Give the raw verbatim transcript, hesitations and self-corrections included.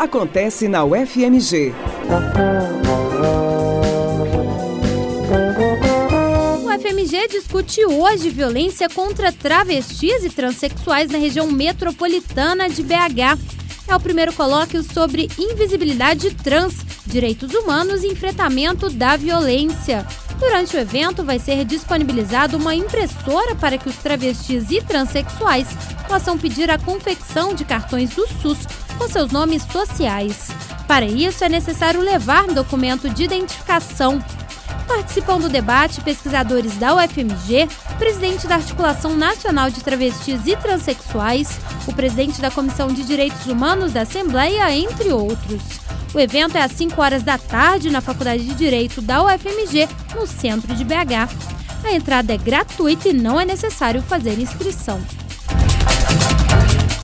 acontece na U F M G. O U F M G discute hoje violência contra travestis e transexuais na região metropolitana de B H. É o primeiro colóquio sobre invisibilidade trans, direitos humanos e enfrentamento da violência. Durante o evento, vai ser disponibilizada uma impressora para que os travestis e transexuais possam pedir a confecção de cartões do SUS com seus nomes sociais. Para isso, é necessário levar documento de identificação. Participam do debate pesquisadores da U F M G, o presidente da Articulação Nacional de Travestis e Transsexuais, o presidente da Comissão de Direitos Humanos da Assembleia, entre outros. O evento é às cinco horas da tarde na Faculdade de Direito da U F M G, no centro de B H. A entrada é gratuita e não é necessário fazer inscrição.